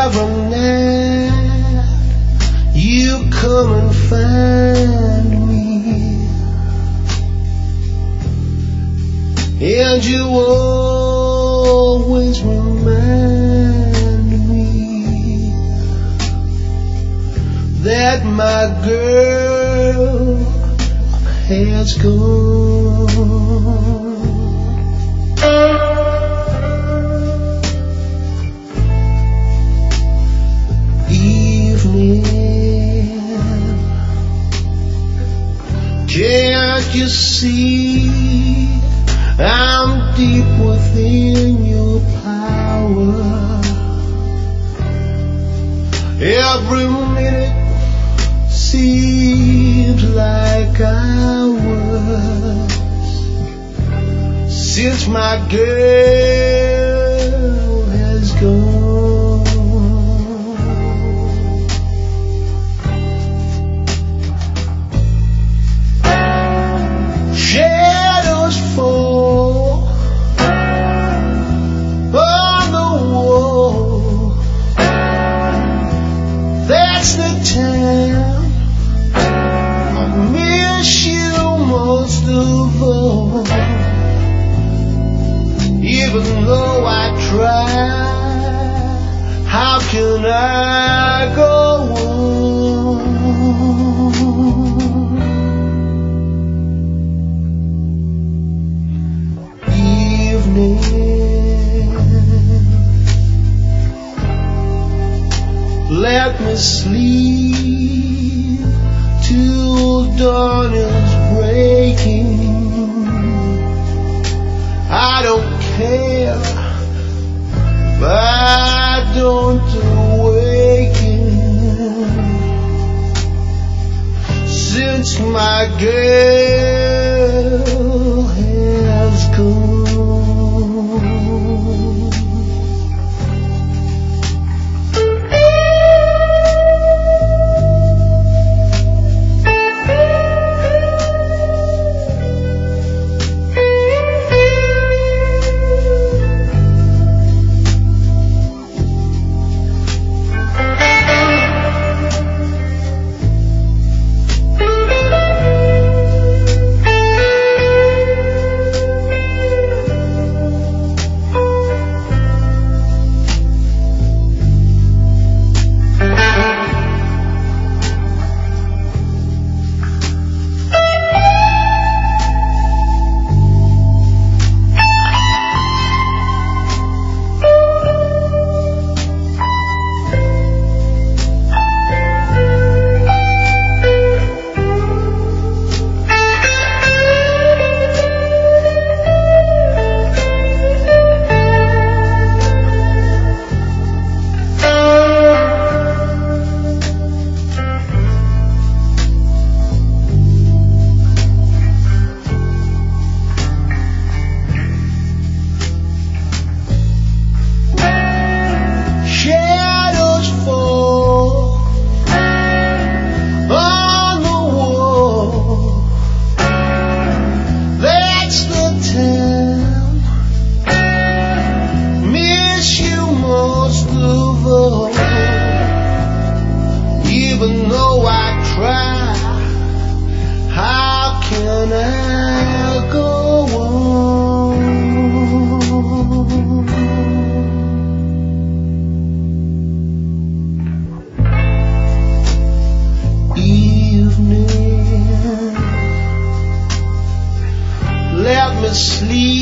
every night you come and find me, and you always remind me that my girl has gone. Can't you see I'm deep within your power? Every minute seems like hours since my girl has gone. Shadows fall on the wall. That's the time I miss you most of all. Even though I try, how can I go on? Let me sleep till dawn is breaking. I don't care, but I don't awaken since my girl has gone. Even though I try, how can I go on? Evening, let me sleep